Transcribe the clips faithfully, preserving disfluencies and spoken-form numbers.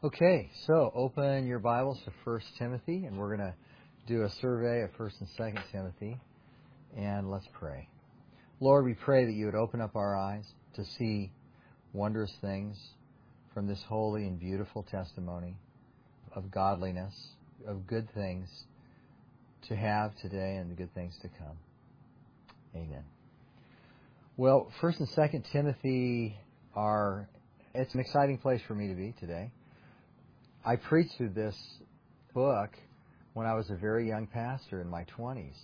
Okay, so open your Bibles to First Timothy, and we're going to do a survey of First and Second Timothy, and let's pray. Lord, we pray that you would open up our eyes to see wondrous things from this holy and beautiful testimony of godliness, of good things to have today and the good things to come. Amen. Well, First and Second Timothy are, it's an exciting place for me to be today. I preached through this book when I was a very young pastor in my twenties,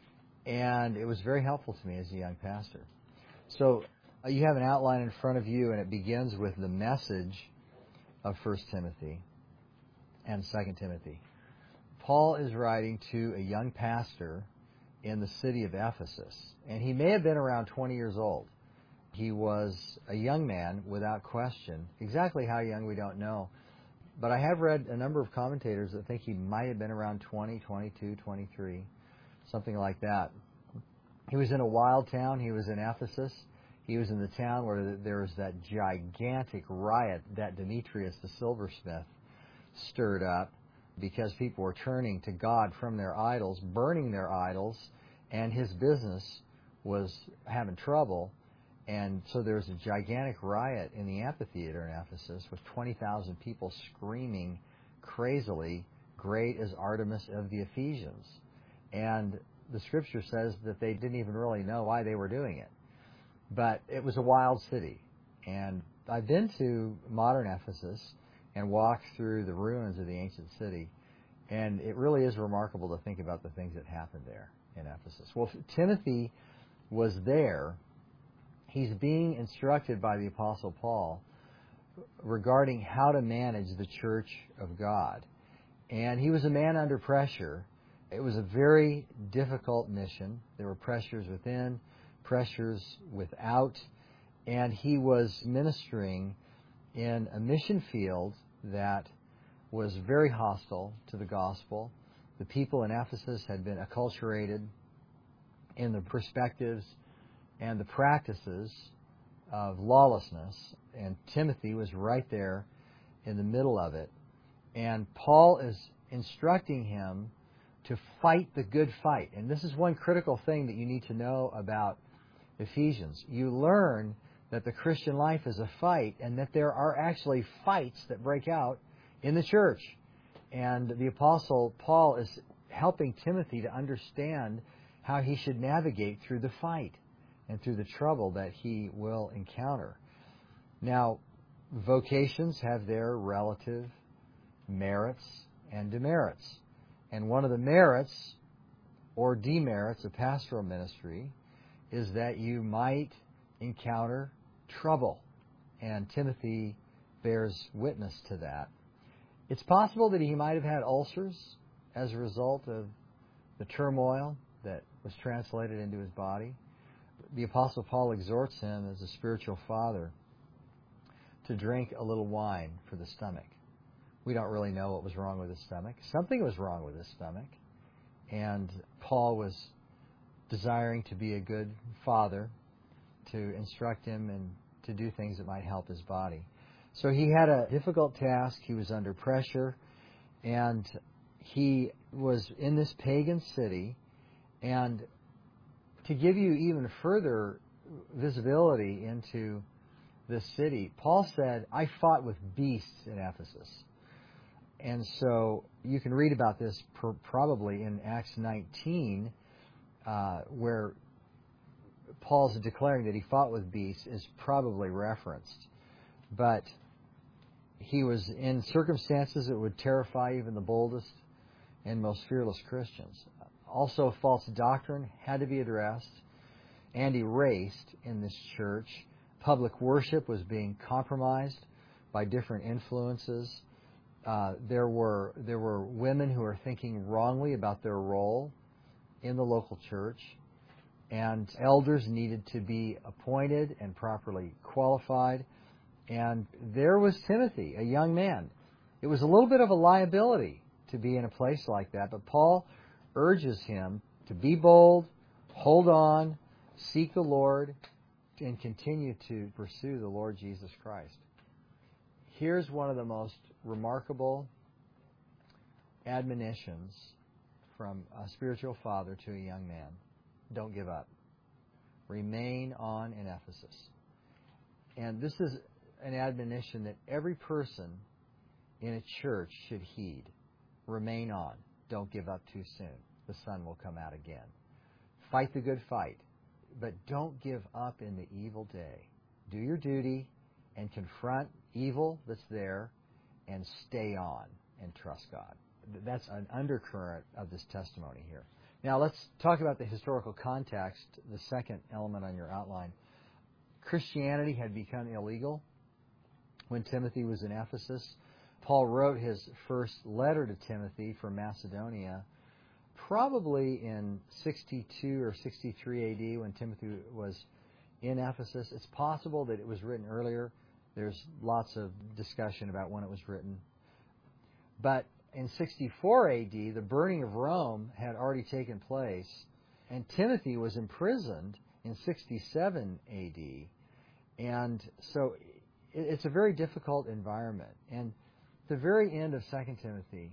and it was very helpful to me as a young pastor. So uh, you have an outline in front of you, and it begins with the message of First Timothy and Second Timothy. Paul is writing to a young pastor in the city of Ephesus, and he may have been around twenty years old. He was a young man without question. Exactly how young, we don't know. But I have read a number of commentators that think he might have been around twenty, twenty-two, twenty-three, something like that. He was in a wild town. He was in Ephesus. He was in the town where there was that gigantic riot that Demetrius the silversmith stirred up because people were turning to God from their idols, burning their idols, and his business was having trouble. And so there was a gigantic riot in the amphitheater in Ephesus with twenty thousand people screaming crazily, "Great is Artemis of the Ephesians." And the Scripture says that they didn't even really know why they were doing it. But it was a wild city. And I've been to modern Ephesus and walked through the ruins of the ancient city. And it really is remarkable to think about the things that happened there in Ephesus. Well, Timothy was there. He's being instructed by the Apostle Paul regarding how to manage the church of God. And he was a man under pressure. It was a very difficult mission. There were pressures within, pressures without, and he was ministering in a mission field that was very hostile to the gospel. The people in Ephesus had been acculturated in the perspectives and the practices of lawlessness, and Timothy was right there in the middle of it. And Paul is instructing him to fight the good fight. And this is one critical thing that you need to know about Ephesians. You learn that the Christian life is a fight, and that there are actually fights that break out in the church. And the Apostle Paul is helping Timothy to understand how he should navigate through the fight and through the trouble that he will encounter. Now, vocations have their relative merits and demerits. And one of the merits or demerits of pastoral ministry is that you might encounter trouble. And Timothy bears witness to that. It's possible that he might have had ulcers as a result of the turmoil that was translated into his body. The Apostle Paul exhorts him as a spiritual father to drink a little wine for the stomach. We don't really know what was wrong with his stomach. Something was wrong with his stomach. And Paul was desiring to be a good father, to instruct him and to do things that might help his body. So he had a difficult task. He was under pressure. And he was in this pagan city. And to give you even further visibility into this city, Paul said, "I fought with beasts in Ephesus." And so you can read about this per, probably in Acts nineteen, uh, where Paul's declaring that he fought with beasts is probably referenced. But he was in circumstances that would terrify even the boldest and most fearless Christians. Also, false doctrine had to be addressed and erased in this church. Public worship was being compromised by different influences. Uh, there were there were women who were thinking wrongly about their role in the local church, and elders needed to be appointed and properly qualified. And there was Timothy, a young man. It was a little bit of a liability to be in a place like that, but Paul urges him to be bold, hold on, seek the Lord, and continue to pursue the Lord Jesus Christ. Here's one of the most remarkable admonitions from a spiritual father to a young man. Don't give up. Remain on in Ephesus. And this is an admonition that every person in a church should heed. Remain on. Don't give up too soon. The sun will come out again. Fight the good fight, but don't give up in the evil day. Do your duty and confront evil that's there and stay on and trust God. That's an undercurrent of this testimony here. Now let's talk about the historical context, the second element on your outline. Christianity had become illegal when Timothy was in Ephesus. Paul wrote his first letter to Timothy from Macedonia probably in sixty-two or sixty-three A D when Timothy was in Ephesus. It's possible that it was written earlier. There's lots of discussion about when it was written. But in sixty-four A D, the burning of Rome had already taken place, and Timothy was imprisoned in sixty-seven A D. And so it's a very difficult environment. And at the very end of Second Timothy,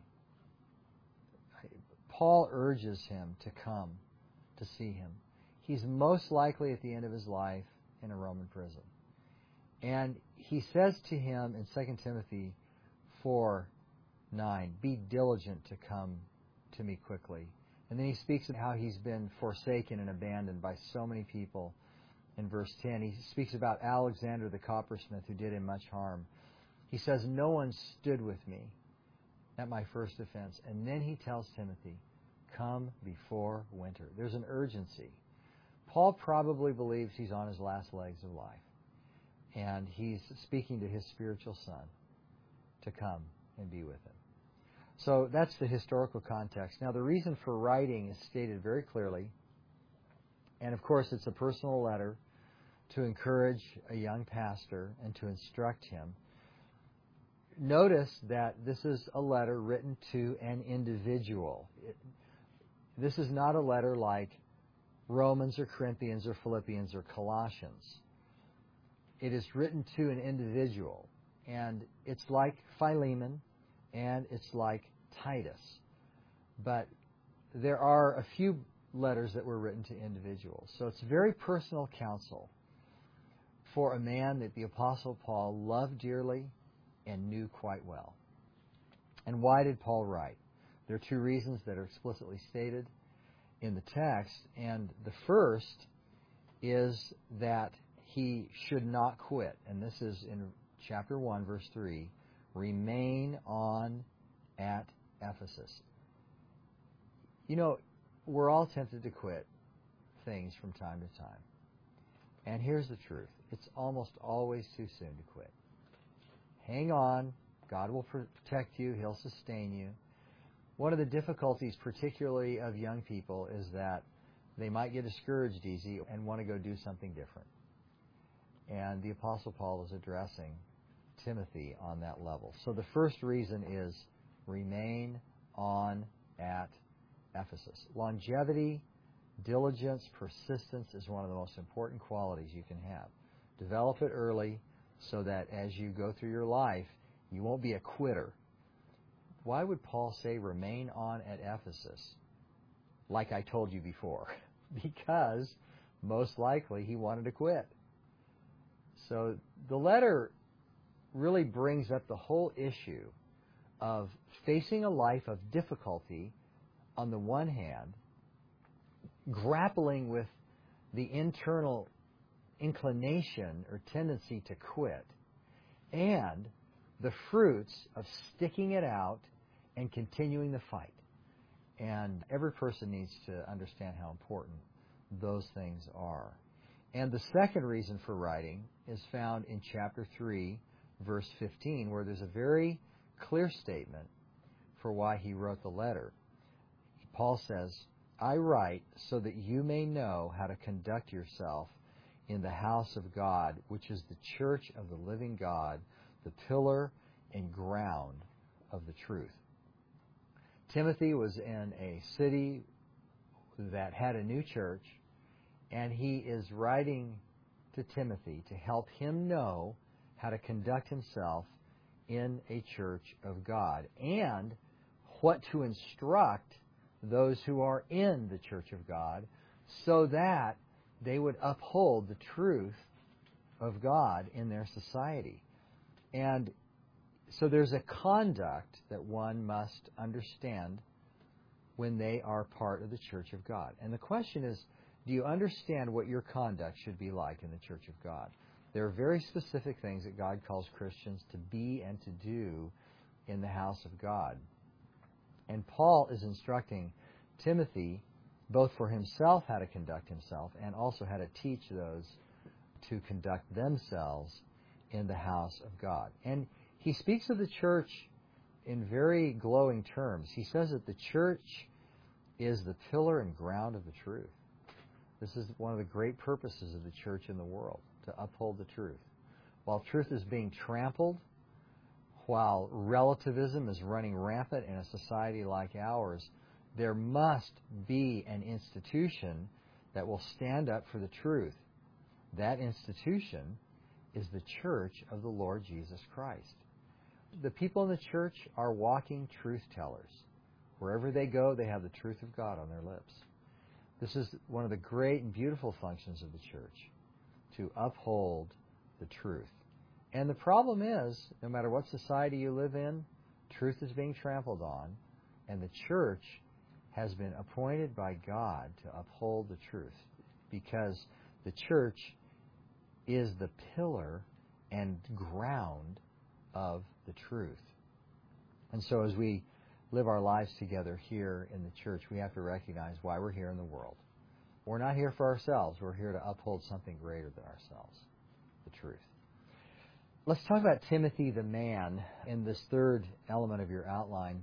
Paul urges him to come to see him. He's most likely at the end of his life in a Roman prison. And he says to him in Second Timothy four nine, be diligent to come to me quickly. And then he speaks of how he's been forsaken and abandoned by so many people. In verse ten, he speaks about Alexander the coppersmith who did him much harm. He says, no one stood with me at my first offense. And then he tells Timothy, come before winter. There's an urgency. Paul probably believes he's on his last legs of life. And he's speaking to his spiritual son to come and be with him. So that's the historical context. Now, the reason for writing is stated very clearly. And, of course, it's a personal letter to encourage a young pastor and to instruct him. Notice that this is a letter written to an individual. It, this is not a letter like Romans or Corinthians or Philippians or Colossians. It is written to an individual. And it's like Philemon and it's like Titus. But there are a few letters that were written to individuals. So it's very personal counsel for a man that the Apostle Paul loved dearly and knew quite well. And why did Paul write? There are two reasons that are explicitly stated in the text. And the first is that he should not quit. And this is in chapter one, verse three. Remain on at Ephesus. You know, we're all tempted to quit things from time to time. And here's the truth. It's almost always too soon to quit. Hang on. God will protect you. He'll sustain you. One of the difficulties, particularly of young people, is that they might get discouraged easy and want to go do something different. And the Apostle Paul is addressing Timothy on that level. So the first reason is remain on at Ephesus. Longevity, diligence, persistence is one of the most important qualities you can have. Develop it early so that as you go through your life, you won't be a quitter. Why would Paul say remain on at Ephesus? Like I told you before. Because most likely he wanted to quit. So the letter really brings up the whole issue of facing a life of difficulty on the one hand, grappling with the internal inclination or tendency to quit, and the fruits of sticking it out and continuing the fight. And every person needs to understand how important those things are. And the second reason for writing is found in chapter three, verse fifteen, where there's a very clear statement for why he wrote the letter. Paul says, I write so that you may know how to conduct yourself in the house of God, which is the church of the living God, the pillar and ground of the truth. Timothy was in a city that had a new church, and he is writing to Timothy to help him know how to conduct himself in a church of God, and what to instruct those who are in the church of God so that they would uphold the truth of God in their society. And so there's a conduct that one must understand when they are part of the church of God. And the question is, do you understand what your conduct should be like in the church of God? There are very specific things that God calls Christians to be and to do in the house of God. And Paul is instructing Timothy both for himself how to conduct himself and also how to teach those to conduct themselves in the house of God. And he speaks of the church in very glowing terms. He says that the church is the pillar and ground of the truth. This is one of the great purposes of the church in the world, to uphold the truth. While truth is being trampled, while relativism is running rampant in a society like ours, there must be an institution that will stand up for the truth. That institution is the church of the Lord Jesus Christ. The people in the church are walking truth tellers. Wherever they go, they have the truth of God on their lips. This is one of the great and beautiful functions of the church, to uphold the truth. And the problem is, no matter what society you live in, truth is being trampled on, and the church has been appointed by God to uphold the truth, because the church is the pillar and ground of the truth. And so as we live our lives together here in the church, we have to recognize why we're here in the world. We're not here for ourselves. We're here to uphold something greater than ourselves, the truth. Let's talk about Timothy the man in this third element of your outline.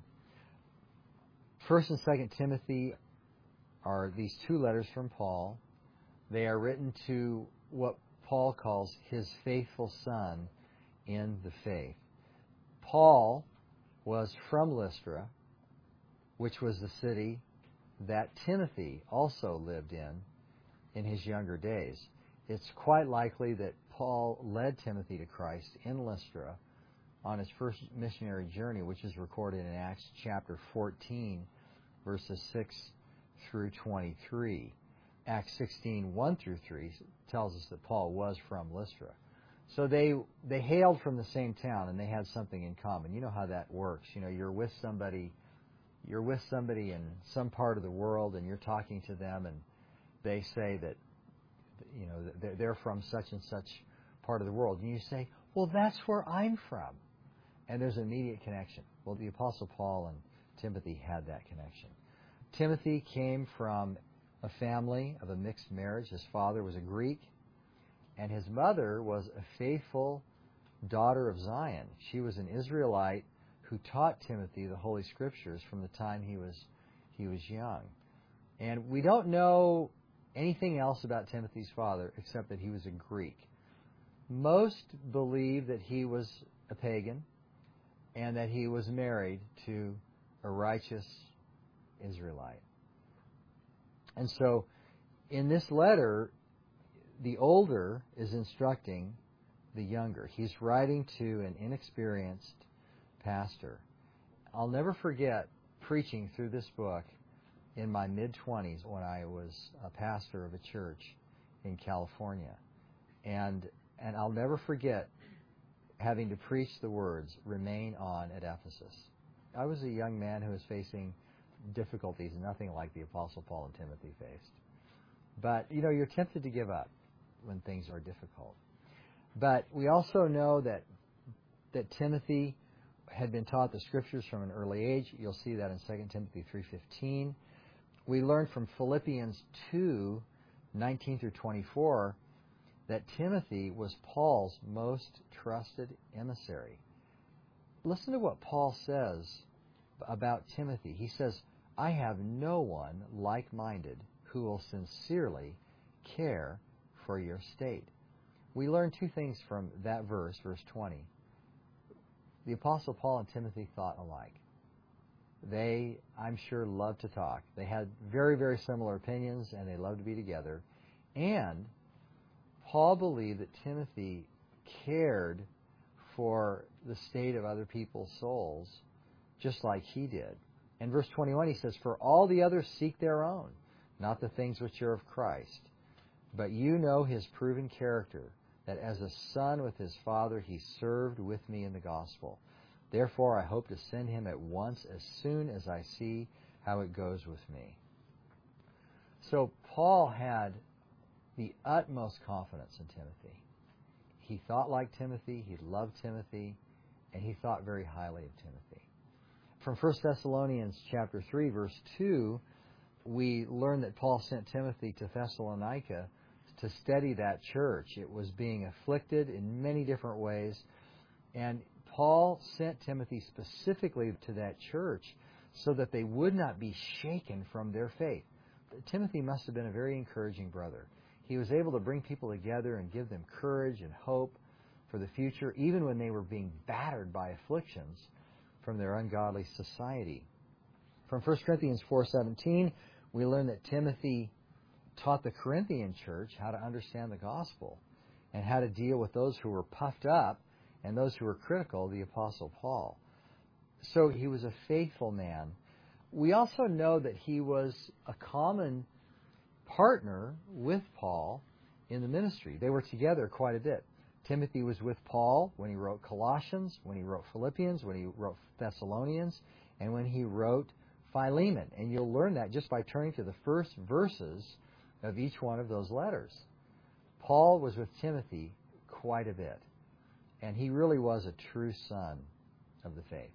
First and Second Timothy are these two letters from Paul. They are written to what Paul calls his faithful son in the faith. Paul was from Lystra, which was the city that Timothy also lived in in his younger days. It's quite likely that Paul led Timothy to Christ in Lystra on his first missionary journey, which is recorded in Acts chapter fourteen, verses six through twenty-three. Acts sixteen, one through three tells us that Paul was from Lystra. So they they hailed from the same town, and they had something in common. You know how that works. You know, you're with somebody, you're with somebody in some part of the world, and you're talking to them, and they say that, you know, they're from such and such part of the world, and you say, "Well, that's where I'm from," and there's an immediate connection. Well, the Apostle Paul and Timothy had that connection. Timothy came from a family of a mixed marriage. His father was a Greek, and his mother was a faithful daughter of Zion. She was an Israelite who taught Timothy the Holy Scriptures from the time he was he was young. And we don't know anything else about Timothy's father except that he was a Greek. Most believe that he was a pagan and that he was married to a righteous Israelite. And so in this letter, the older is instructing the younger. He's writing to an inexperienced pastor. I'll never forget preaching through this book in my mid-twenties when I was a pastor of a church in California. And and I'll never forget having to preach the words, "Remain on at Ephesus." I was a young man who was facing difficulties, nothing like the Apostle Paul and Timothy faced. But, you know, you're tempted to give up when things are difficult. But we also know that that Timothy had been taught the Scriptures from an early age. You'll see that in Second Timothy three fifteen. We learn from Philippians two nineteen through twenty-four that Timothy was Paul's most trusted emissary. Listen to what Paul says about Timothy. He says, "I have no one like-minded who will sincerely care for your state." We learn two things from that verse, verse twenty. The Apostle Paul and Timothy thought alike. They, I'm sure, loved to talk. They had very, very similar opinions, and they loved to be together. And Paul believed that Timothy cared for the state of other people's souls, just like he did. In verse twenty-one, he says, "For all the others seek their own, not the things which are of Christ. But you know his proven character, that as a son with his father he served with me in the gospel. Therefore I hope to send him at once as soon as I see how it goes with me." So Paul had the utmost confidence in Timothy. He thought like Timothy, he loved Timothy, and he thought very highly of Timothy. From First Thessalonians chapter three, verse two, we learn that Paul sent Timothy to Thessalonica to steady that church. It was being afflicted in many different ways, and Paul sent Timothy specifically to that church so that they would not be shaken from their faith. Timothy must have been a very encouraging brother. He was able to bring people together and give them courage and hope for the future, even when they were being battered by afflictions from their ungodly society. From First Corinthians four seventeen, we learn that Timothy taught the Corinthian church how to understand the gospel and how to deal with those who were puffed up and those who were critical of the Apostle Paul. So he was a faithful man. We also know that he was a common partner with Paul in the ministry. They were together quite a bit. Timothy was with Paul when he wrote Colossians, when he wrote Philippians, when he wrote Thessalonians, and when he wrote Philemon. And you'll learn that just by turning to the first verses of each one of those letters. Paul was with Timothy quite a bit, and he really was a true son of the faith.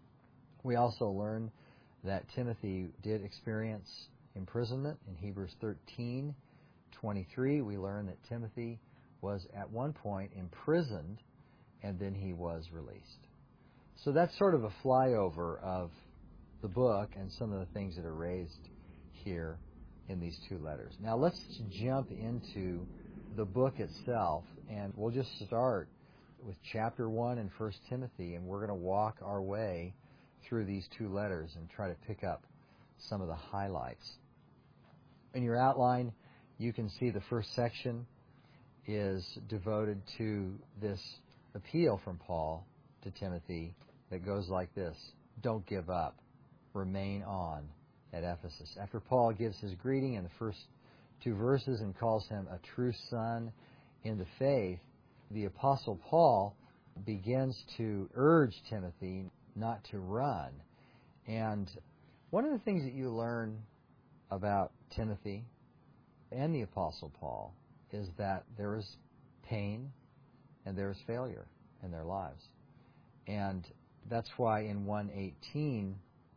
We also learn that Timothy did experience imprisonment. In Hebrews thirteen twenty-three, we learn that Timothy was at one point imprisoned, and then he was released. So that's sort of a flyover of the book and some of the things that are raised here in these two letters. Now let's jump into the book itself, and we'll just start with chapter one in First Timothy, and we're going to walk our way through these two letters and try to pick up some of the highlights. In your outline, you can see the first section is devoted to this appeal from Paul to Timothy that goes like this: don't give up, remain on at Ephesus. After Paul gives his greeting in the first two verses and calls him a true son in the faith, the Apostle Paul begins to urge Timothy not to run. And one of the things that you learn about Timothy and the Apostle Paul is that there is pain and there is failure in their lives. And that's why in one eighteen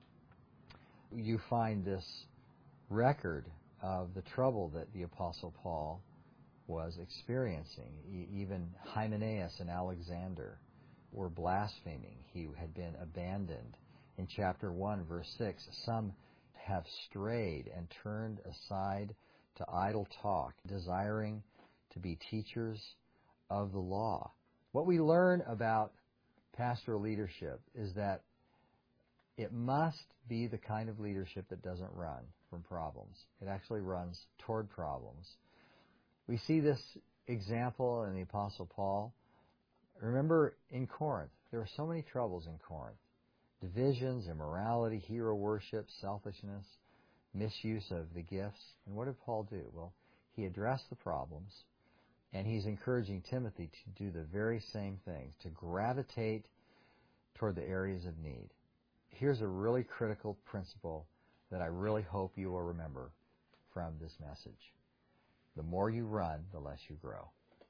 you find this record of the trouble that the Apostle Paul was experiencing. Even Hymenaeus and Alexander were blaspheming. He had been abandoned. In chapter one, verse six, some have strayed and turned aside to idle talk, desiring to be teachers of the law. What we learn about pastoral leadership is that it must be the kind of leadership that doesn't run from problems. It actually runs toward problems. We see this example in the Apostle Paul. Remember, in Corinth, there were so many troubles in Corinth. Divisions, immorality, hero worship, selfishness, misuse of the gifts. And what did Paul do? Well, he addressed the problems, and he's encouraging Timothy to do the very same things, to gravitate toward the areas of need. Here's a really critical principle that I really hope you will remember from this message. The more you run, the less you grow.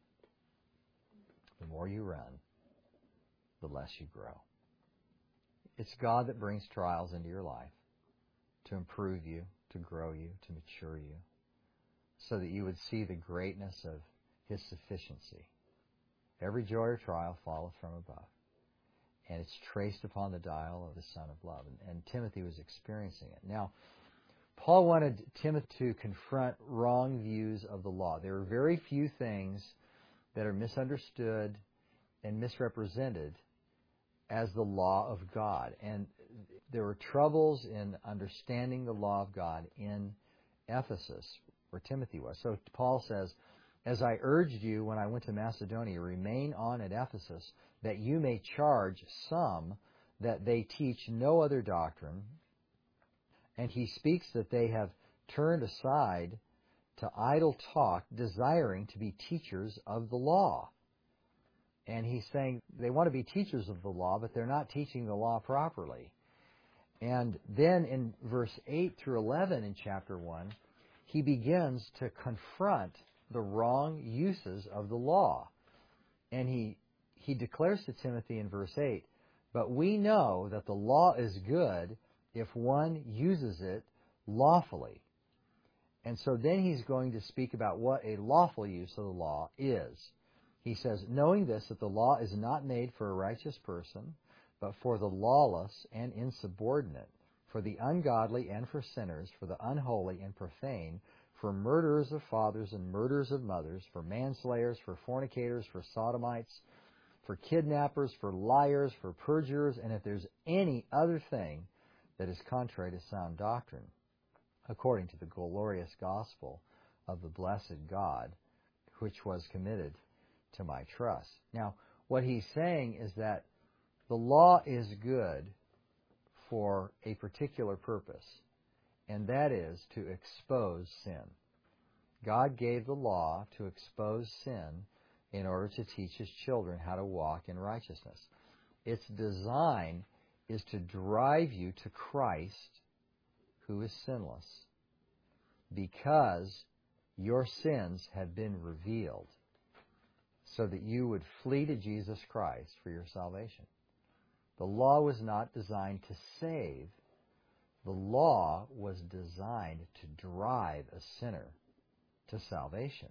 The more you run, the less you grow. It's God that brings trials into your life to improve you, to grow you, to mature you, so that you would see the greatness of His sufficiency. Every joy or trial falleth from above, and it's traced upon the dial of the Son of Love. And, and Timothy was experiencing it. Now, Paul wanted Timothy to confront wrong views of the law. There are very few things that are misunderstood and misrepresented as the law of God. And there were troubles in understanding the law of God in Ephesus, where Timothy was. So Paul says, as I urged you when I went to Macedonia, remain on at Ephesus, that you may charge some that they teach no other doctrine. And he speaks that they have turned aside to idle talk, desiring to be teachers of the law. And he's saying they want to be teachers of the law, but they're not teaching the law properly. And then in verse eight through eleven in chapter one, he begins to confront the wrong uses of the law. And he, he declares to Timothy in verse eight, but we know that the law is good if one uses it lawfully. And so then he's going to speak about what a lawful use of the law is. He says, knowing this, that the law is not made for a righteous person, but for the lawless and insubordinate, for the ungodly and for sinners, for the unholy and profane, for murderers of fathers and murderers of mothers, for manslayers, for fornicators, for sodomites, for kidnappers, for liars, for perjurers, and if there's any other thing that is contrary to sound doctrine, according to the glorious gospel of the blessed God, which was committed to my trust. Now, what he's saying is that the law is good for a particular purpose, and that is to expose sin. God gave the law to expose sin in order to teach His children how to walk in righteousness. Its design is to drive you to Christ, who is sinless, because your sins have been revealed, so that you would flee to Jesus Christ for your salvation. The law was not designed to save. The law was designed to drive a sinner to salvation.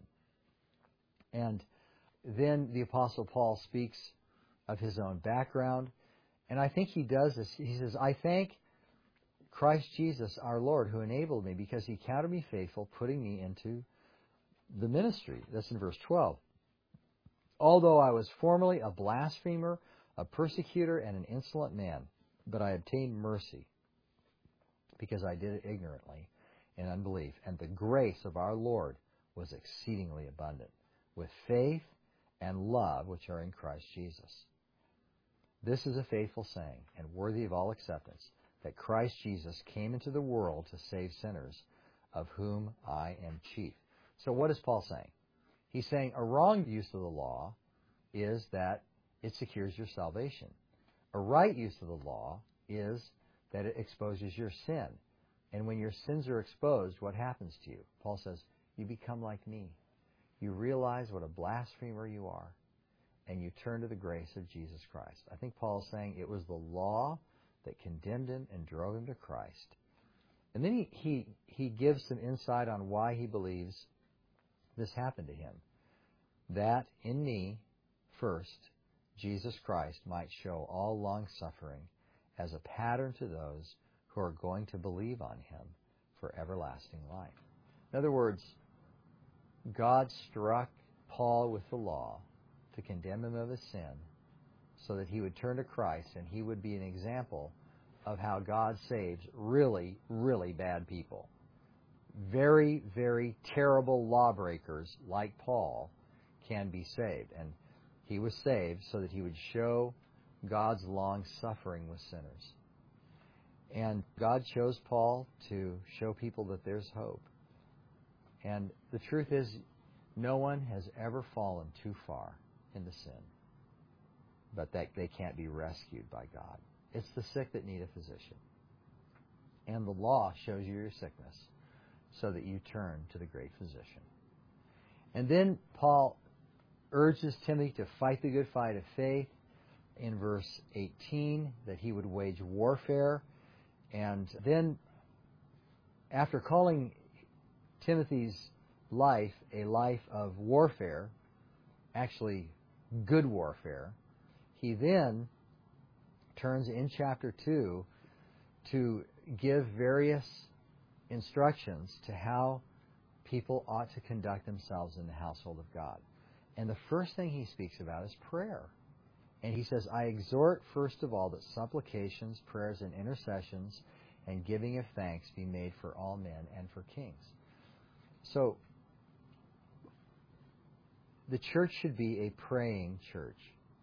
And then the Apostle Paul speaks of his own background, and I think he does this. He says, I thank Christ Jesus our Lord, who enabled me, because He counted me faithful, putting me into the ministry. That's in verse twelve. Although I was formerly a blasphemer, a persecutor, and an insolent man, but I obtained mercy, because I did it ignorantly in unbelief. And the grace of our Lord was exceedingly abundant, with faith and love which are in Christ Jesus. This is a faithful saying, and worthy of all acceptance, that Christ Jesus came into the world to save sinners, of whom I am chief. So what is Paul saying? He's saying a wrong use of the law is that it secures your salvation. A right use of the law is that it exposes your sin. And when your sins are exposed, what happens to you? Paul says, you become like me. You realize what a blasphemer you are, and you turn to the grace of Jesus Christ. I think Paul is saying it was the law that condemned him and drove him to Christ. And then he, he, he gives some insight on why he believes this happened to him. That in me, first, Jesus Christ might show all long-suffering as a pattern to those who are going to believe on Him for everlasting life. In other words, God struck Paul with the law to condemn him of his sin, so that he would turn to Christ and he would be an example of how God saves really, really bad people. Very, very terrible lawbreakers like Paul can be saved. And he was saved so that he would show God's long suffering with sinners. And God chose Paul to show people that there's hope. And the truth is, no one has ever fallen too far into sin, but that they can't be rescued by God. It's the sick that need a physician. And the law shows you your sickness so that you turn to the great physician. And then Paul urges Timothy to fight the good fight of faith in verse eighteen, that he would wage warfare. And then, after calling Timothy's life a life of warfare, actually good warfare, he then turns in chapter two to give various instructions to how people ought to conduct themselves in the household of God. And the first thing he speaks about is prayer. And he says, I exhort first of all that supplications, prayers, and intercessions and giving of thanks be made for all men and for kings. So, the church should be a praying church.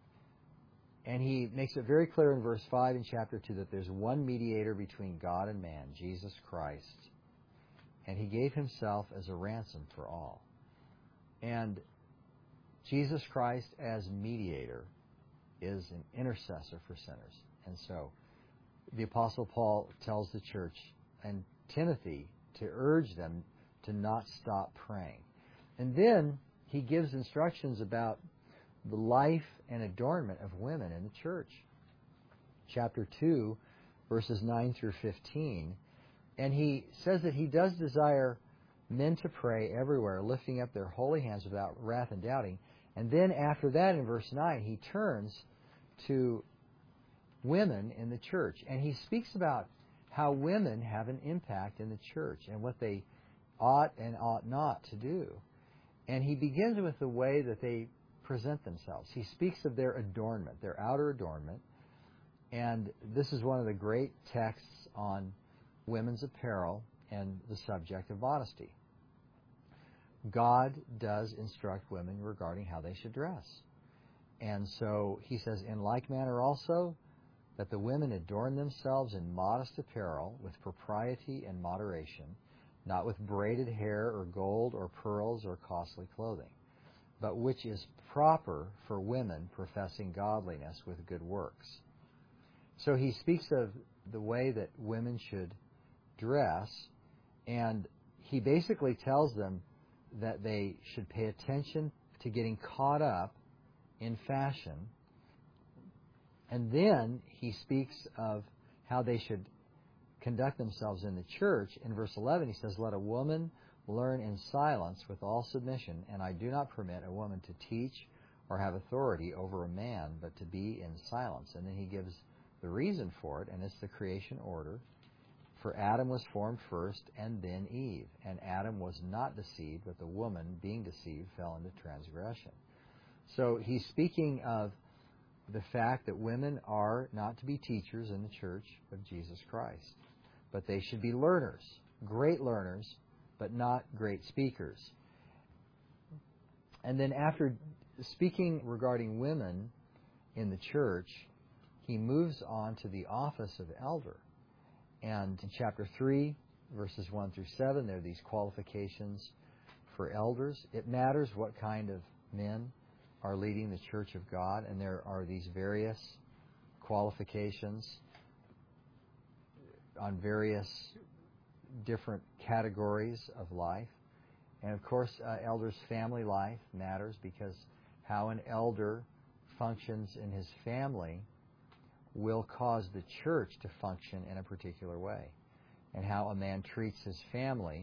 And he makes it very clear in verse five in chapter two that there's one mediator between God and man, Jesus Christ. And he gave himself as a ransom for all. And Jesus Christ as mediator is an intercessor for sinners. And so the Apostle Paul tells the church and Timothy to urge them to not stop praying. And then he gives instructions about the life and adornment of women in the church. Chapter two, verses nine through fifteen. And he says that he does desire men to pray everywhere, lifting up their holy hands without wrath and doubting. And then after that, in verse nine, he turns to women in the church. And he speaks about how women have an impact in the church and what they ought and ought not to do. And he begins with the way that they present themselves. He speaks of their adornment, their outer adornment. And this is one of the great texts on women's apparel and the subject of modesty. God does instruct women regarding how they should dress. And so he says, in like manner also, that the women adorn themselves in modest apparel with propriety and moderation, not with braided hair or gold or pearls or costly clothing, but which is proper for women professing godliness with good works. So he speaks of the way that women should dress, and he basically tells them that they should pay attention to getting caught up in fashion. And then he speaks of how they should conduct themselves in the church. In verse eleven, he says, let a woman learn in silence with all submission, and I do not permit a woman to teach or have authority over a man, but to be in silence. And then he gives the reason for it, and it's the creation order. For Adam was formed first, and then Eve. And Adam was not deceived, but the woman, being deceived, fell into transgression. So he's speaking of the fact that women are not to be teachers in the church of Jesus Christ, but they should be learners, great learners, but not great speakers. And then after speaking regarding women in the church, he moves on to the office of elder. And in chapter three, verses one through seven, there are these qualifications for elders. It matters what kind of men are leading the church of God, and there are these various qualifications on various different categories of life. And of course, uh, elders' family life matters, because how an elder functions in his family will cause the church to function in a particular way. And how a man treats his family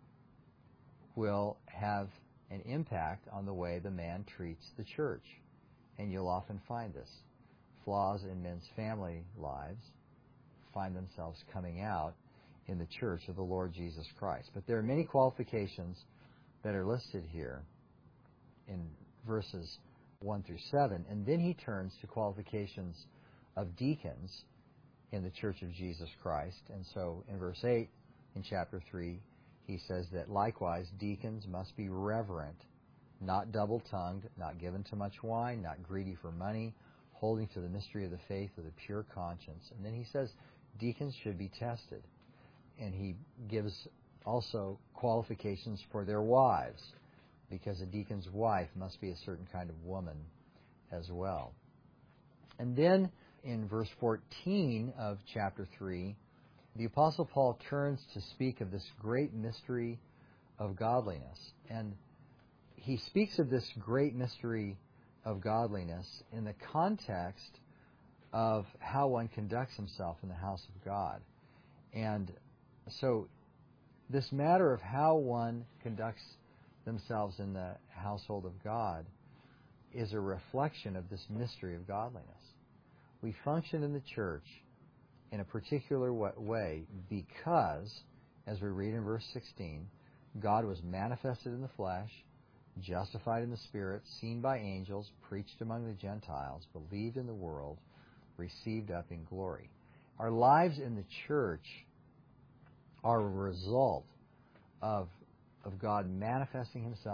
will have an impact on the way the man treats the church. And you'll often find this. Flaws in men's family lives find themselves coming out in the church of the Lord Jesus Christ. But there are many qualifications that are listed here in verses one through seven. And then he turns to qualifications of deacons in the church of Jesus Christ. And so in verse eight in chapter three, he says that likewise deacons must be reverent, not double-tongued, not given to much wine, not greedy for money, holding to the mystery of the faith with a pure conscience. And then he says deacons should be tested. And he gives also qualifications for their wives, because a deacon's wife must be a certain kind of woman as well. And then in verse fourteen of chapter three, the Apostle Paul turns to speak of this great mystery of godliness. And he speaks of this great mystery of godliness in the context of how one conducts himself in the house of God. And so this matter of how one conducts themselves in the household of God is a reflection of this mystery of godliness. We function in the church in a particular way because, as we read in verse sixteen, God was manifested in the flesh, justified in the Spirit, seen by angels, preached among the Gentiles, believed in the world, received up in glory. Our lives in the church are a result of, of God manifesting himself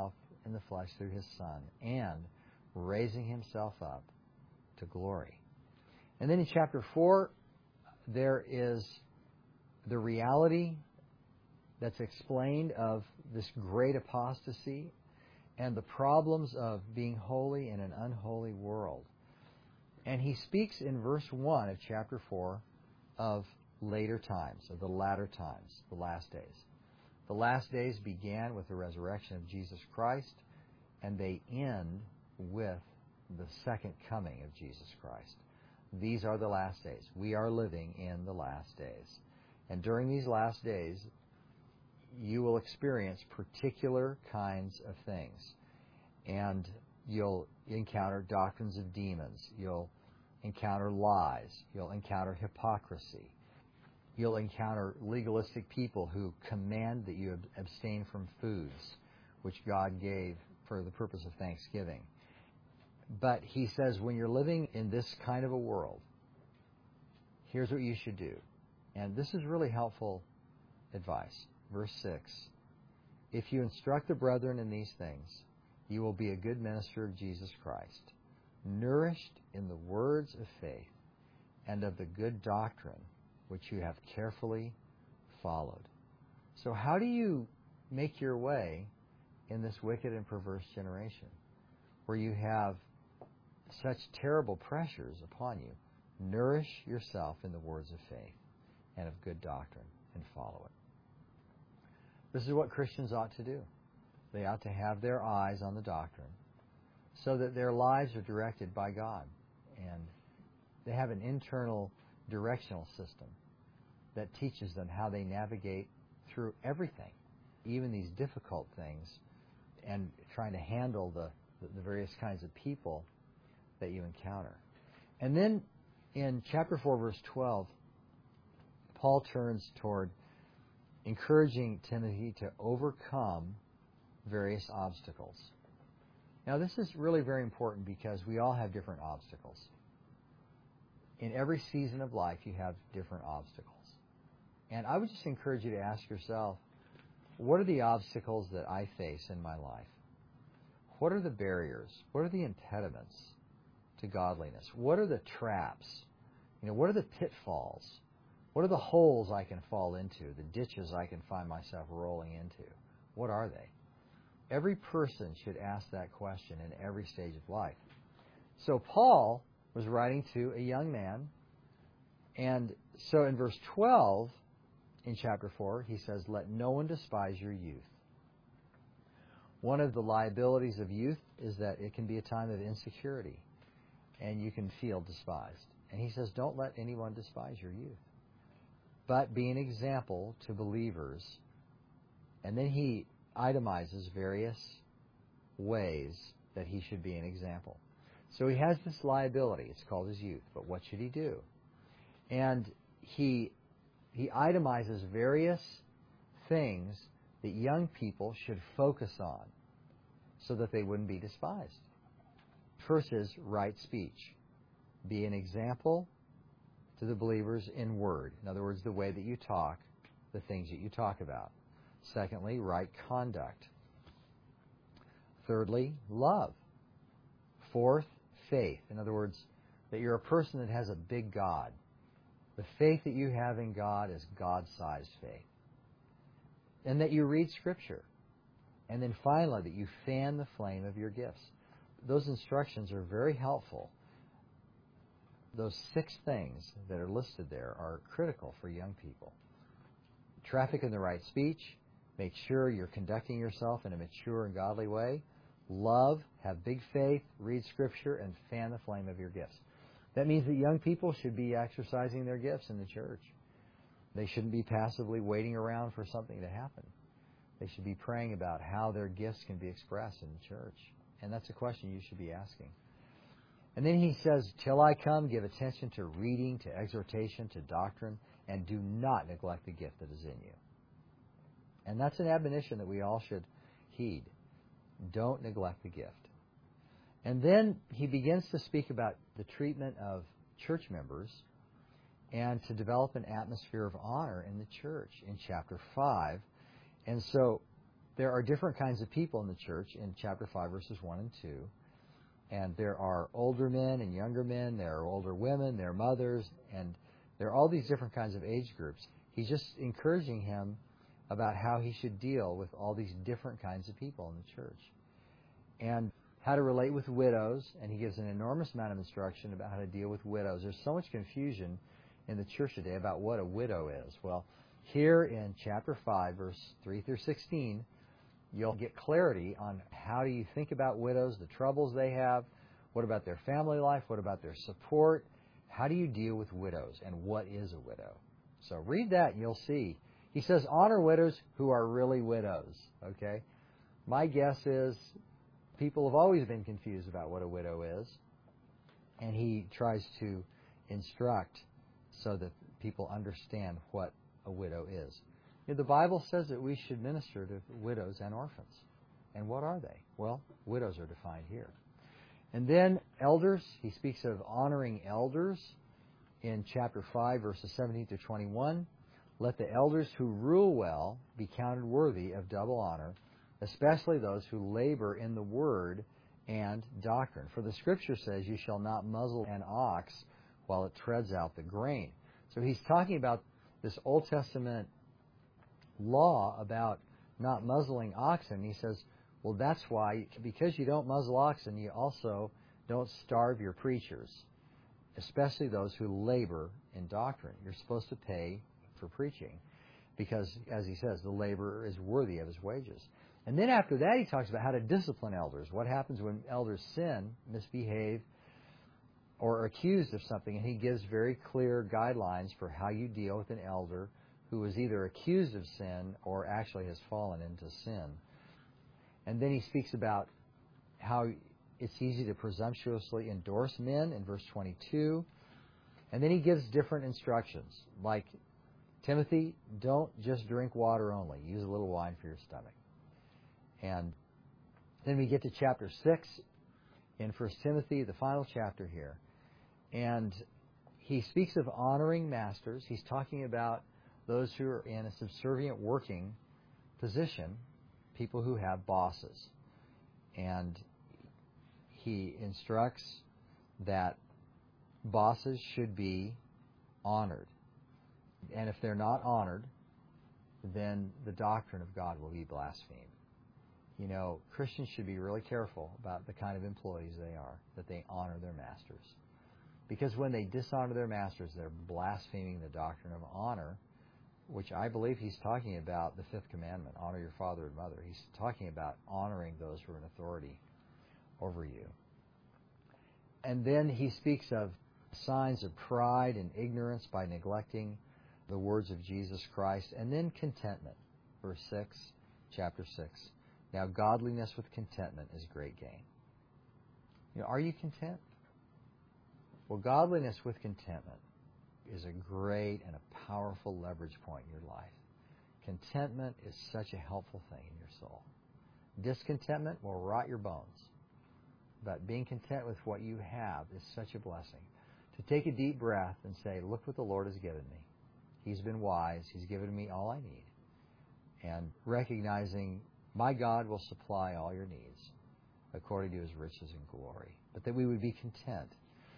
in the flesh through his Son, and raising himself up to glory. And then in chapter four, there is the reality that's explained of this great apostasy and the problems of being holy in an unholy world. And he speaks in verse one of chapter four of later times, of the latter times, the last days. The last days began with the resurrection of Jesus Christ, and they end with the second coming of Jesus Christ. These are the last days. We are living in the last days. And during these last days, you will experience particular kinds of things. And you'll encounter doctrines of demons. You'll encounter lies. You'll encounter hypocrisy. You'll encounter legalistic people who command that you abstain from foods which God gave for the purpose of Thanksgiving. But he says, when you're living in this kind of a world, here's what you should do. And this is really helpful advice. Verse six, if you instruct the brethren in these things, you will be a good minister of Jesus Christ, nourished in the words of faith and of the good doctrine which you have carefully followed. So how do you make your way in this wicked and perverse generation where you have such terrible pressures upon you? Nourish yourself in the words of faith and of good doctrine and follow it. This is what Christians ought to do. They ought to have their eyes on the doctrine so that their lives are directed by God. And they have an internal directional system that teaches them how they navigate through everything, even these difficult things, and trying to handle the, the various kinds of people that you encounter. And then in chapter four, verse twelve, Paul turns toward encouraging Timothy to overcome various obstacles. Now, this is really very important because we all have different obstacles. In every season of life, you have different obstacles. And I would just encourage you to ask yourself, what are the obstacles that I face in my life? What are the barriers? What are the impediments to godliness? What are the traps? You know, what are the pitfalls? What are the holes I can fall into, the ditches I can find myself rolling into? What are they? Every person should ask that question in every stage of life. So Paul was writing to a young man, and so in verse twelve in chapter four, he says, let no one despise your youth. One of the liabilities of youth is that it can be a time of insecurity, and you can feel despised. And he says, don't let anyone despise your youth, but be an example to believers. And then he itemizes various ways that he should be an example. So he has this liability. It's called his youth. But what should he do? And he he itemizes various things that young people should focus on so that they wouldn't be despised. First is right speech. Be an example to the believers in word. In other words, the way that you talk, the things that you talk about. Secondly, right conduct. Thirdly, love. Fourth, faith. In other words, that you're a person that has a big God. The faith that you have in God is God-sized faith. And that you read Scripture. And then finally, that you fan the flame of your gifts. Those instructions are very helpful. Those six things that are listed there are critical for young people. Traffic in the right speech. Make sure you're conducting yourself in a mature and godly way. Love, have big faith, read Scripture, and fan the flame of your gifts. That means that young people should be exercising their gifts in the church. They shouldn't be passively waiting around for something to happen. They should be praying about how their gifts can be expressed in the church. And that's a question you should be asking. And then he says, till I come, give attention to reading, to exhortation, to doctrine, and do not neglect the gift that is in you. And that's an admonition that we all should heed. Don't neglect the gift. And then he begins to speak about the treatment of church members and to develop an atmosphere of honor in the church in chapter five. And so there are different kinds of people in the church in chapter five, verses one and two. And there are older men and younger men. There are older women. There are mothers. And there are all these different kinds of age groups. He's just encouraging him about how he should deal with all these different kinds of people in the church. And how to relate with widows. And he gives an enormous amount of instruction about how to deal with widows. There's so much confusion in the church today about what a widow is. Well, here in chapter five, verse three through sixteen, you'll get clarity on how do you think about widows, the troubles they have, what about their family life, what about their support, how do you deal with widows, and what is a widow. So read that and you'll see. He says, honor widows who are really widows, okay? My guess is people have always been confused about what a widow is, and he tries to instruct so that people understand what a widow is. You know, the Bible says that we should minister to widows and orphans. And what are they? Well, widows are defined here. And then elders, he speaks of honoring elders in chapter five, verses seventeen to twenty-one. Let the elders who rule well be counted worthy of double honor, especially those who labor in the word and doctrine. For the Scripture says, you shall not muzzle an ox while it treads out the grain. So he's talking about this Old Testament law about not muzzling oxen. He says, well, that's why, because you don't muzzle oxen, you also don't starve your preachers, especially those who labor in doctrine. You're supposed to pay for preaching because, as he says, the laborer is worthy of his wages. And then after that, he talks about how to discipline elders. What happens when elders sin, misbehave, or are accused of something? And he gives very clear guidelines for how you deal with an elder who is either accused of sin or actually has fallen into sin. And then he speaks about how it's easy to presumptuously endorse men in verse twenty-two. And then he gives different instructions, like, Timothy, don't just drink water only. Use a little wine for your stomach. And then we get to chapter six in First Timothy, the final chapter here. And he speaks of honoring masters. He's talking about those who are in a subservient working position, people who have bosses. And he instructs that bosses should be honored. And if they're not honored, then the doctrine of God will be blasphemed. You know, Christians should be really careful about the kind of employees they are, that they honor their masters. Because when they dishonor their masters, they're blaspheming the doctrine of honor, which I believe he's talking about the fifth commandment, honor your father and mother. He's talking about honoring those who are in authority over you. And then he speaks of signs of pride and ignorance by neglecting the words of Jesus Christ. And then contentment, verse six, chapter six. Now godliness with contentment is great gain. You know, are you content? Well, godliness with contentment is a great and a powerful leverage point in your life. Contentment is such a helpful thing in your soul. Discontentment will rot your bones. But being content with what you have is such a blessing. To take a deep breath and say, look what the Lord has given me. He's been wise. He's given me all I need. And recognizing my God will supply all your needs according to his riches and glory. But that we would be content.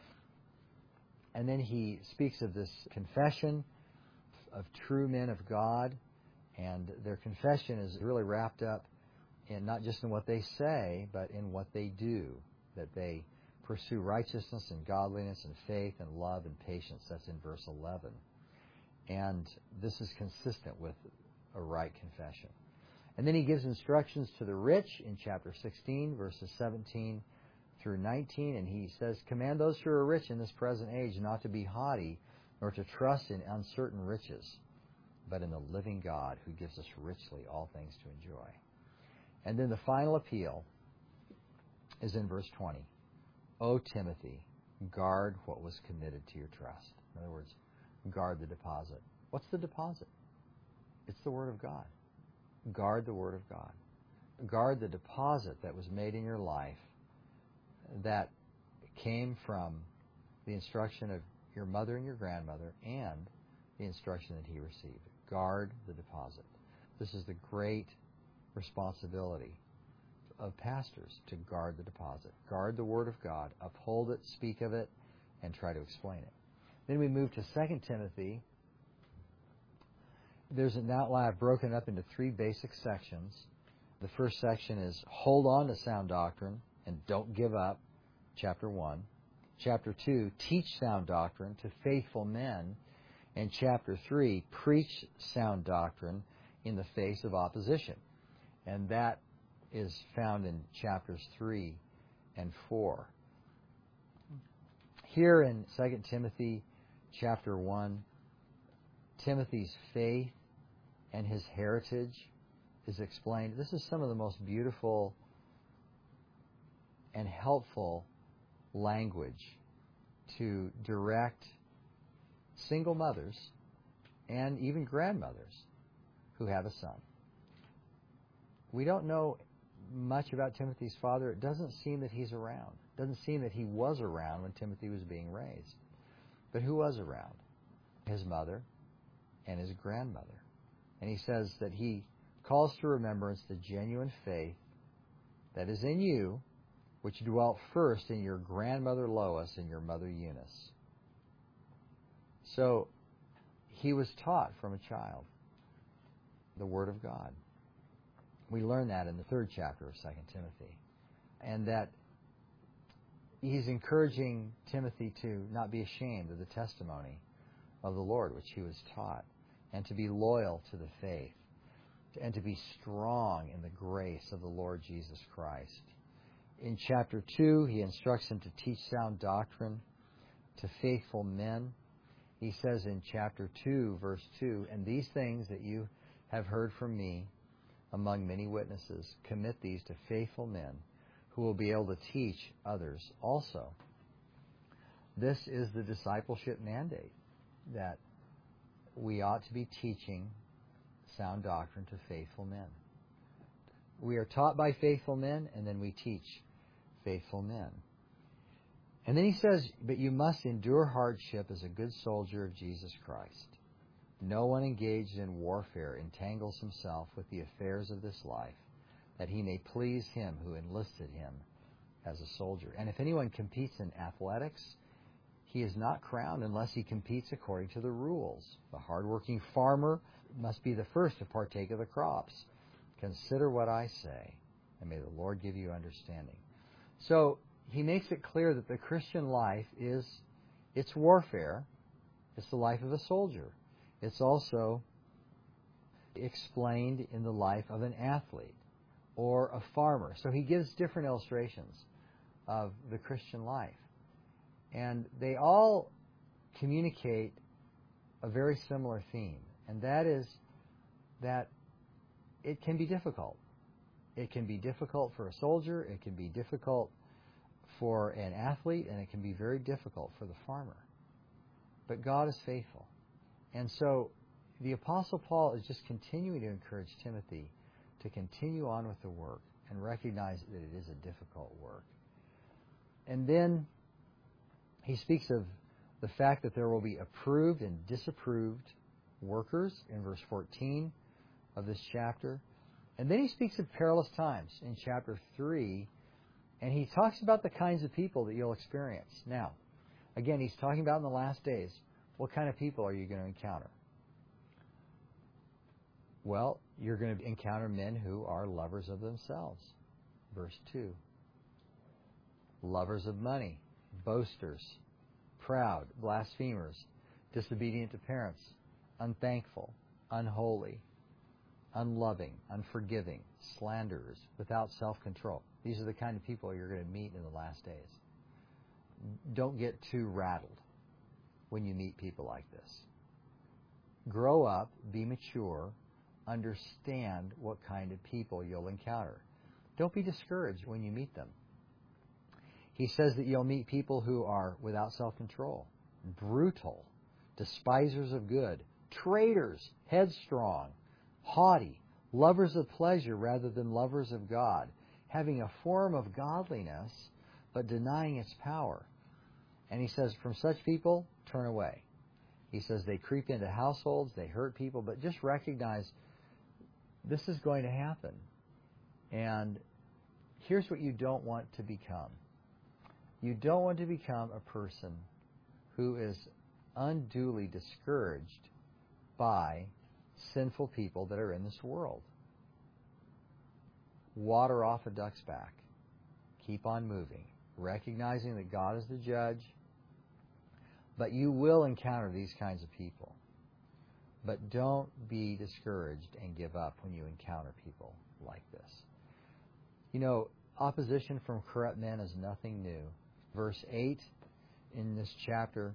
And then he speaks of this confession of true men of God, and their confession is really wrapped up in not just in what they say, but in what they do, that they pursue righteousness and godliness and faith and love and patience. That's in verse eleven. And this is consistent with a right confession. And then he gives instructions to the rich in chapter sixteen, verses seventeen through nineteen, and he says, command those who are rich in this present age not to be haughty, nor to trust in uncertain riches, but in the living God who gives us richly all things to enjoy. And then the final appeal is in verse twenty. O Timothy, guard what was committed to your trust. In other words, guard the deposit. What's the deposit? It's the Word of God. Guard the Word of God. Guard the deposit that was made in your life that came from the instruction of your mother and your grandmother and the instruction that he received. Guard the deposit. This is the great responsibility of pastors to guard the deposit, guard the Word of God, uphold it, speak of it, and try to explain it. Then we move to Second Timothy. There's an outline broken up into three basic sections. The first section is hold on to sound doctrine and don't give up, chapter one. Chapter two, teach sound doctrine to faithful men. And chapter three, preach sound doctrine in the face of opposition. And that is found in chapters three and four. Here in Second Timothy chapter one, Timothy's faith and his heritage is explained. This is some of the most beautiful and helpful language to direct single mothers and even grandmothers who have a son. We don't know much about Timothy's father. It doesn't seem that he's around. It doesn't seem that he was around when Timothy was being raised. But who was around? His mother and his grandmother. And he says that he calls to remembrance the genuine faith that is in you, which dwelt first in your grandmother Lois and your mother Eunice. So he was taught from a child the Word of God. We learn that in the third chapter of Second Timothy. And that he's encouraging Timothy to not be ashamed of the testimony of the Lord, which he was taught, and to be loyal to the faith, and to be strong in the grace of the Lord Jesus Christ. In chapter two, he instructs him to teach sound doctrine to faithful men. He says in chapter two, verse two, and these things that you have heard from me among many witnesses, commit these to faithful men who will be able to teach others also. This is the discipleship mandate, that we ought to be teaching sound doctrine to faithful men. We are taught by faithful men, and then we teach faithful men. And then he says, but you must endure hardship as a good soldier of Jesus Christ. No one engaged in warfare entangles himself with the affairs of this life, that he may please him who enlisted him as a soldier. And if anyone competes in athletics, he is not crowned unless he competes according to the rules. The hardworking farmer must be the first to partake of the crops. Consider what I say, and may the Lord give you understanding. So he makes it clear that the Christian life is, it's warfare. It's the life of a soldier. It's also explained in the life of an athlete or a farmer. So he gives different illustrations of the Christian life. And they all communicate a very similar theme, and that is that it can be difficult. It can be difficult for a soldier, it can be difficult for an athlete, and it can be very difficult for the farmer. But God is faithful. And so the Apostle Paul is just continuing to encourage Timothy to continue on with the work and recognize that it is a difficult work. And then he speaks of the fact that there will be approved and disapproved workers in verse fourteen of this chapter. And then he speaks of perilous times in chapter three, and he talks about the kinds of people that you'll experience. Now, again, he's talking about in the last days. What kind of people are you going to encounter? Well, you're going to encounter men who are lovers of themselves. Verse two. Lovers of money, boasters, proud, blasphemers, disobedient to parents, unthankful, unholy, unloving, unforgiving, slanderers, without self-control. These are the kind of people you're going to meet in the last days. Don't get too rattled when you meet people like this. Grow up, be mature, understand what kind of people you'll encounter. Don't be discouraged when you meet them. He says that you'll meet people who are without self-control, brutal, despisers of good, traitors, headstrong, haughty, lovers of pleasure rather than lovers of God, having a form of godliness but denying its power. And he says, from such people, turn away. He says they creep into households, they hurt people, but just recognize this is going to happen. And here's what you don't want to become. You don't want to become a person who is unduly discouraged by sinful people that are in this world. Water off a duck's back. Keep on moving, recognizing that God is the judge. But you will encounter these kinds of people. But don't be discouraged and give up when you encounter people like this. You know, opposition from corrupt men is nothing new. Verse eight in this chapter,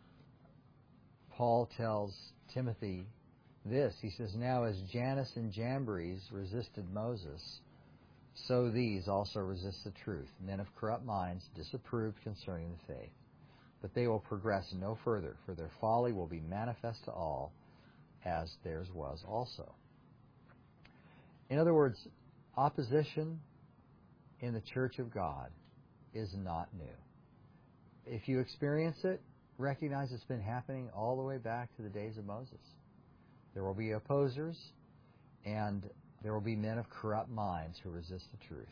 Paul tells Timothy this. He says, "Now as Jannes and Jambres resisted Moses, so these also resist the truth. Men of corrupt minds disapproved concerning the faith. But they will progress no further, for their folly will be manifest to all, as theirs was also." In other words, opposition in the church of God is not new. If you experience it, recognize it's been happening all the way back to the days of Moses. There will be opposers, and there will be men of corrupt minds who resist the truth.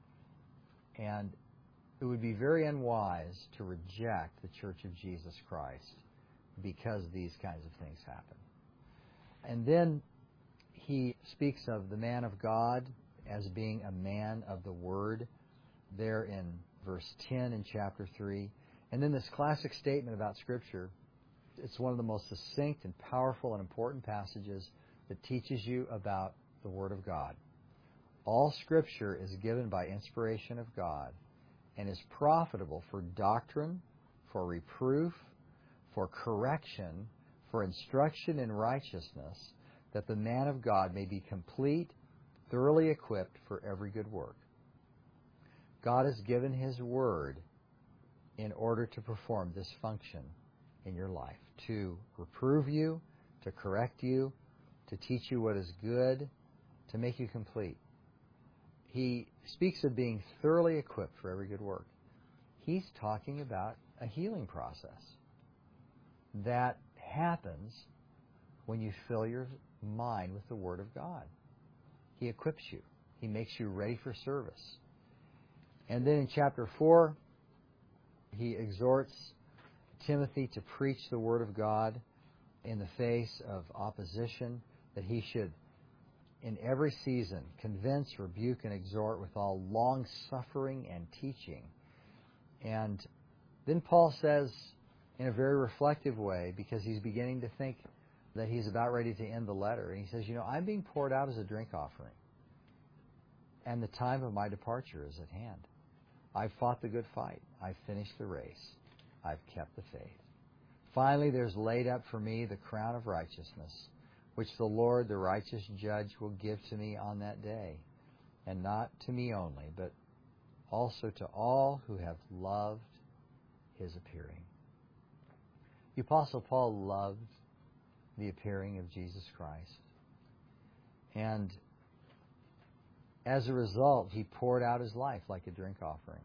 And it would be very unwise to reject the Church of Jesus Christ because these kinds of things happen. And then he speaks of the man of God as being a man of the Word there in verse ten in chapter three. And then this classic statement about Scripture. It's one of the most succinct and powerful and important passages that teaches you about the Word of God. All Scripture is given by inspiration of God and is profitable for doctrine, for reproof, for correction, for instruction in righteousness, that the man of God may be complete, thoroughly equipped for every good work. God has given His Word in order to perform this function in your life, to reprove you, to correct you, to teach you what is good, to make you complete. He speaks of being thoroughly equipped for every good work. He's talking about a healing process that happens when you fill your mind with the Word of God. He equips you. He makes you ready for service. And then in chapter four, he exhorts Timothy to preach the Word of God in the face of opposition, that he should, in every season, convince, rebuke, and exhort with all long-suffering and teaching. And then Paul says, in a very reflective way, because he's beginning to think that he's about ready to end the letter, and he says, you know, I'm being poured out as a drink offering, and the time of my departure is at hand. I've fought the good fight. I've finished the race. I've kept the faith. Finally, there's laid up for me the crown of righteousness, which the Lord, the righteous judge, will give to me on that day, and not to me only, but also to all who have loved His appearing. The Apostle Paul loved the appearing of Jesus Christ. And as a result, he poured out his life like a drink offering.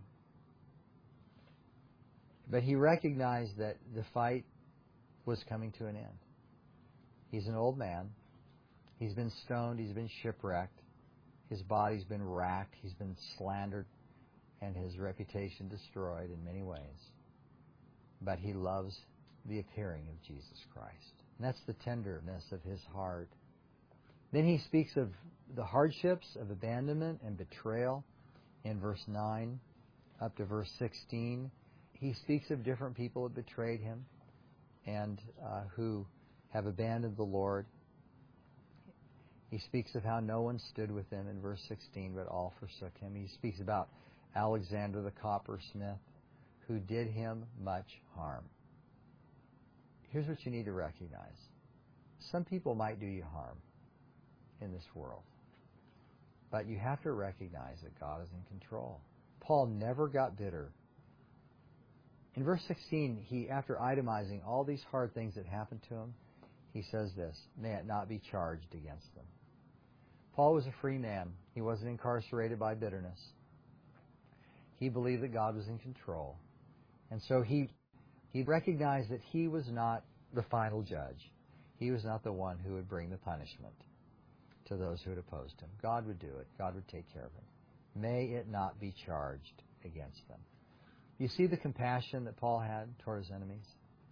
But he recognized that the fight was coming to an end. He's an old man. He's been stoned. He's been shipwrecked. His body's been racked. He's been slandered, and his reputation destroyed in many ways. But he loves the appearing of Jesus Christ. And that's the tenderness of his heart. Then he speaks of the hardships of abandonment and betrayal in verse nine up to verse sixteen. He speaks of different people that betrayed him and uh, who have abandoned the Lord. He speaks of how no one stood with him in verse sixteen, but all forsook him. He speaks about Alexander the coppersmith, who did him much harm. Here's what you need to recognize. Some people might do you harm in this world, but you have to recognize that God is in control. Paul never got bitter. In verse sixteen, he, after itemizing all these hard things that happened to him, he says this, may it not be charged against them. Paul was a free man. He wasn't incarcerated by bitterness. He believed that God was in control. And so he he recognized that he was not the final judge. He was not the one who would bring the punishment to those who had opposed him. God would do it. God would take care of him. May it not be charged against them. You see the compassion that Paul had toward his enemies?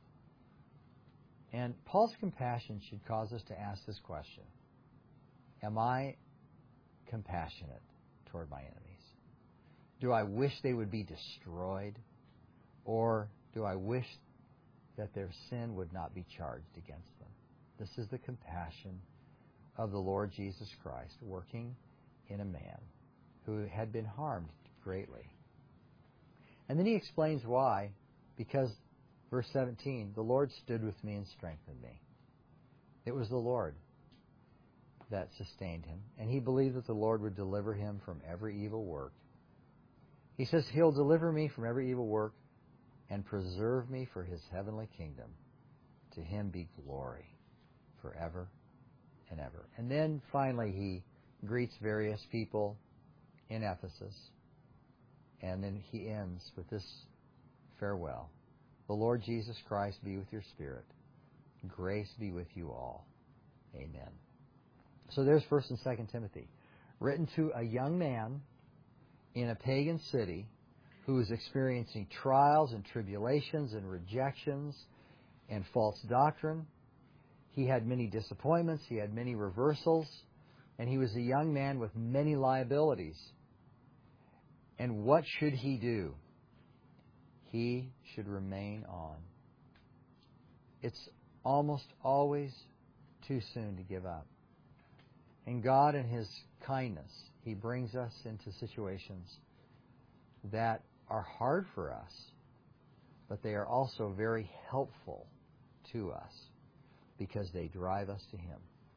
And Paul's compassion should cause us to ask this question. Am I compassionate toward my enemies? Do I wish they would be destroyed? Or do I wish that their sin would not be charged against them? This is the compassion of the Lord Jesus Christ working in a man who had been harmed greatly. And then he explains why. Because, verse seventeen, the Lord stood with me and strengthened me. It was the Lord that sustained him. And he believed that the Lord would deliver him from every evil work. He says, He'll deliver me from every evil work and preserve me for His heavenly kingdom. To Him be glory forever and ever. And then finally he greets various people in Ephesus. And then he ends with this farewell. The Lord Jesus Christ be with your spirit. Grace be with you all. Amen. So there's First and Second Timothy, written to a young man in a pagan city who was experiencing trials and tribulations and rejections and false doctrine. He had many disappointments. He had many reversals. And he was a young man with many liabilities. And what should he do? He should remain on. It's almost always too soon to give up. And God, in His kindness, He brings us into situations that are hard for us, but they are also very helpful to us because they drive us to Him.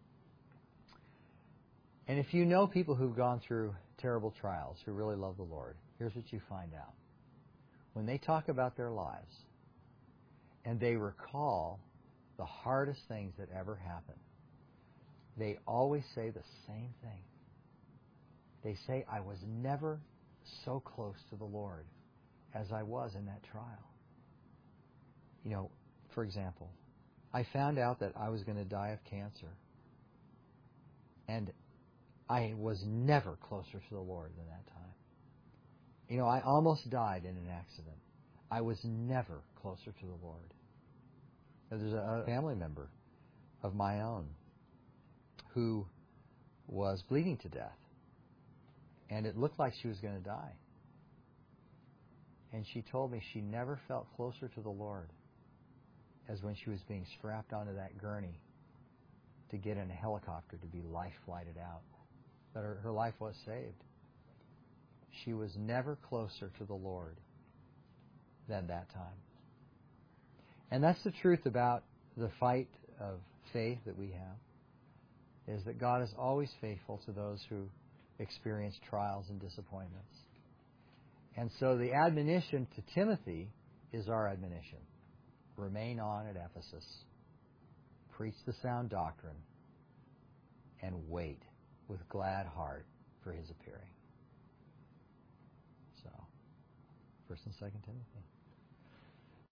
And if you know people who've gone through terrible trials, who really love the Lord, here's what you find out. When they talk about their lives and they recall the hardest things that ever happened, they always say the same thing. They say, I was never so close to the Lord as I was in that trial. You know, for example, I found out that I was going to die of cancer. And I was never closer to the Lord than that time. You know, I almost died in an accident. I was never closer to the Lord. There's a family member of my own who was bleeding to death. And it looked like she was going to die. And she told me she never felt closer to the Lord as when she was being strapped onto that gurney to get in a helicopter to be life flighted out. But her, her life was saved. She was never closer to the Lord than that time. And that's the truth about the fight of faith that we have, is that God is always faithful to those who experience trials and disappointments. And so the admonition to Timothy is our admonition. Remain on at Ephesus. Preach the sound doctrine. And wait with glad heart for His appearing. So, First and Second Timothy.